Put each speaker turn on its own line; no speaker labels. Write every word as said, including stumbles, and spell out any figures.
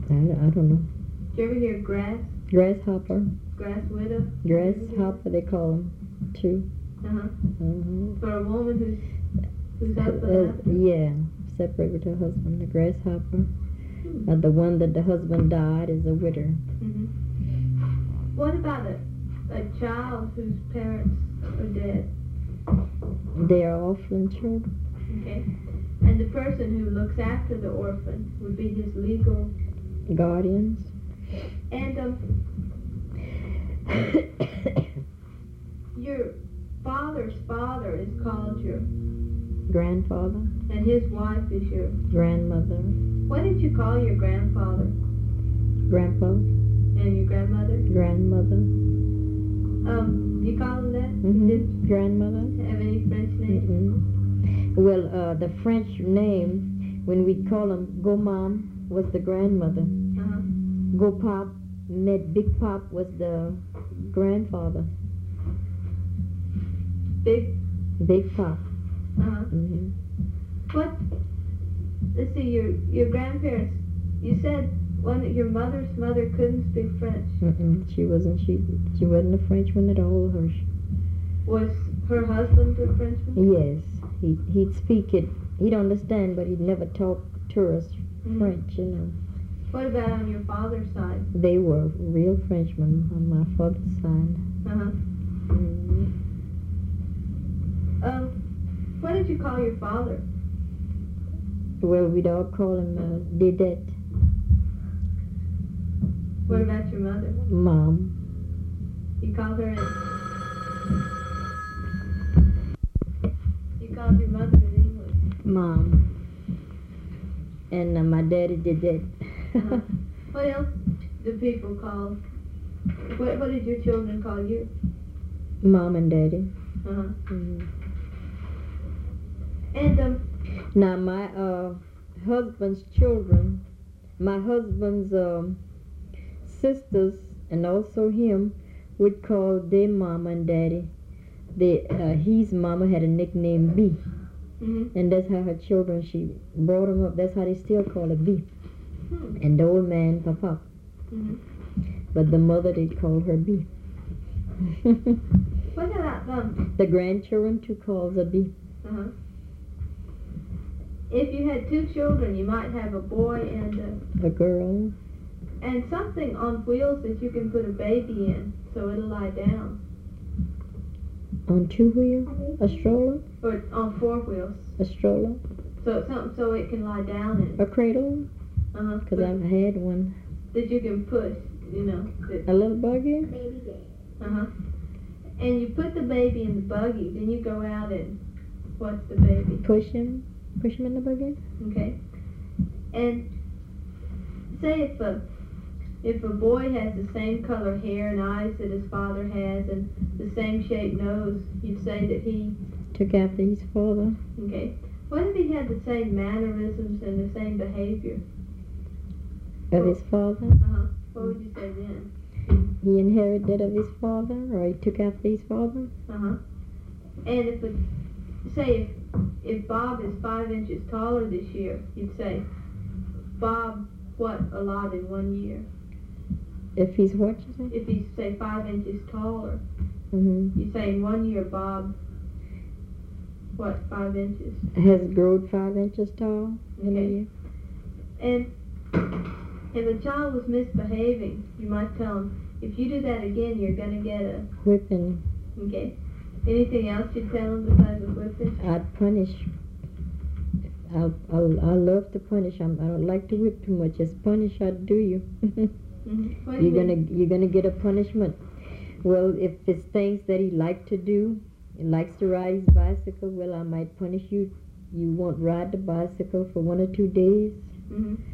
I, I don't know.
Did you ever hear grass?
Grasshopper.
Grass widow?
Grasshopper, they call them, too.
Uh-huh.
Uh-huh.
For a woman who's, whose husband
Uh,
left her?
yeah, separate with her husband. The grasshopper.
Hmm.
Uh, the one that the husband died is a widow.
Mm-hmm. What about a, a child whose parents are dead?
They are orphan children.
Okay. And the person who looks after the orphan would be his legal...
Guardians.
And, um... your father's father is called your...
Grandfather.
And his wife is your...
Grandmother.
What did you call your grandfather?
Grandpa.
And your grandmother?
Grandmother.
Um, you call them that? You
Mm-hmm.
didn't
Grandmother.
have any French names?
Mm-mm. Well, uh, the French name, when we call them Gomam, was the grandmother.
Uh-huh.
Gopop, met Big Pop was the grandfather.
Big?
Big Pop.
Uh-huh.
Mm-hmm.
What? Let's see, your your grandparents, you said one your mother's mother couldn't speak French.
Mm-mm. She wasn't. She she wasn't a Frenchman at all. Her.
Was her husband a Frenchman?
Yes, he he'd speak it. He'd understand, but he'd never talk to us
Mhm.
French. You know.
What about on your father's side?
They were real Frenchmen on my father's side.
Uh-huh.
Mm.
Um, what did you call your father?
Well, we'd all call him uh, Didette.
What about your mother?
Mom.
You called her in... You called your mother in English.
Mom. And uh, my daddy Didette.
Uh-huh. What else do people call... What, what did your children call you?
Mom and Daddy.
Uh-huh.
Mm.
And, um...
Now my uh, husband's children, my husband's um, sisters, and also him, would call their mama and daddy. They, uh, his mama had a nickname B,
Mm-hmm.
and that's how her children, she brought them up. That's how they still call her B.
Hmm.
And the old man, Papa.
Mm-hmm.
But the mother, they called her B.
What about, um...
The grandchildren too calls her B.
Uh-huh. If you had two children, you might have a boy and a,
A girl.
and something on wheels that you can put a baby in, so it'll lie down.
On two wheels? A stroller?
Or on four wheels,
A stroller?
so it's something so it can lie down in.
A cradle?
Uh-huh.
Because I've had one.
That you can push, you know. That,
A little buggy?
uh-huh. And you put the baby in the buggy, then you go out and watch the baby.
Push him? Push him in the buggy?
Okay. And say if a if a boy has the same color hair and eyes that his father has and the same shaped nose, you'd say that he,
Took after his father.
okay. What if he had the same mannerisms and the same behavior?
Of his father?
Uh-huh. What would you say then?
He inherited of his father, or he took after his father?
Uh-huh. And if a, say if if Bob is five inches taller this year, you'd say, Bob, what a lot in one year?
If he's what, you say?
If he's, say, five inches taller,
Mm-hmm.
you say in one year, Bob, what, five inches?
Has grown five inches tall in a
Okay.
year.
And if a child was misbehaving, you might tell him, if you do that again, you're going to get a,
Whipping.
okay. Anything else you'd tell him besides the whipping?
I'd punish. I I I love to punish. I'm, I don't like to whip too much. Just punish, I'd do you.
Mm-hmm. What do you
You're
mean?
gonna you're gonna get a punishment. Well, if it's things that he likes to do, he likes to ride his bicycle. Well, I might punish you. You won't ride the bicycle for one or two days.
Mm-hmm.